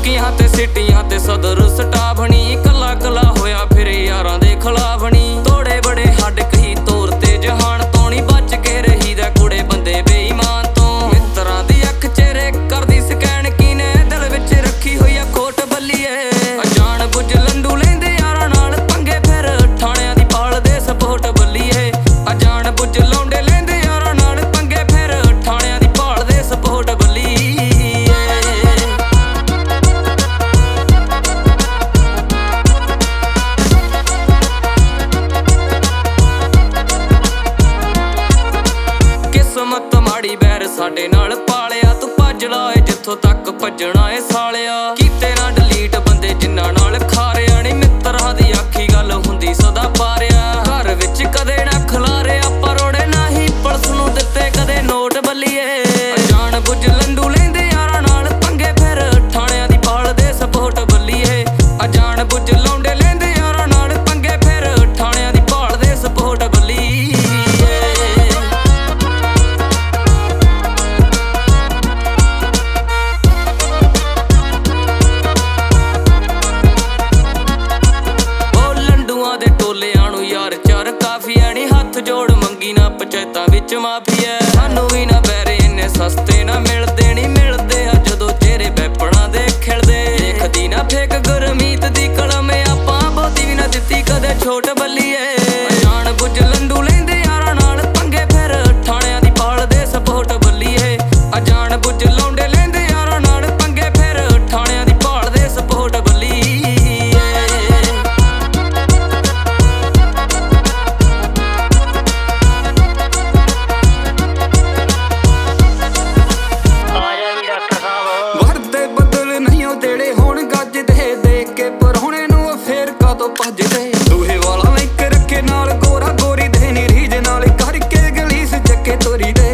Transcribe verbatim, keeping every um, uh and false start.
चौकियां ते सिटियां ते सदर सटाभनी कला कला होया फिर यारां दे खिलाफनी तोड़े बड़े हड कही तौर ते जहान तो नी बच के रही दा कुड़े बंदे बेईमान तो मित्रां दी अख चेहरे करदी स्कैन कीने दिल विच रखी होई आ खोट बल्लीए अजान बुझ लंडू लेंदे यारां नाल पंगे फिर ठाणियां दी पाल दे सपोर्ट बल्लीए अजान बुझ लौंडे लेंदे यारां नाल पंगे फिर ठाणियां दी पाल दे सपोर्ट बल्ली किस्मत माड़ी बैर साडे नाल पालिया तू भज ला ए जिथों तक भजना ए सालिया कीते ना डिलीट बंदे जिन्ना नाल खारिया नी मित्रां दी आखी गल हुंदी सदा पारिया घर विच कदे ना खलारिया परोड़े नाही पुलिस नूं दित्ते कदे नोट बल्लीए अजान बुझ लंडू लेंदे यारां नाल पंगे फिर ठाणियां दी पाल दे सपोर्ट बल्लीए अजान बुझ लौंडे लेंदे यारां नाल पंगे फिर ठाणियां दी पाल दे सपोर्ट बल्ली हथ जोड़ मंगी ना पंचायतां विच माफिया सानू भी ना बैरे इन्ने सस्ते ना मिलदे नी मिलदे आ जदों चेहरे बैपणा दे खिलदे देखदी ना फेक गुरमीत दी कलम आपां बहुती भी ना दित्ती कदे छोट बल्लीए अजान बुझ लंडू लेंदे यारां नाल पंगे फिर ठाणियां दी पाल दे सपोर्ट बल्लीए अजान बुझ लौंडे लेंदे यारां नाल पंगे फिर ठाणियां दी पाल दे सपोर्ट बल्ली भजदे दूहे वाला लिंक रखे नाल गोरा गोरी दे नी रीज नाल करके गलीस चक्के तोरी दे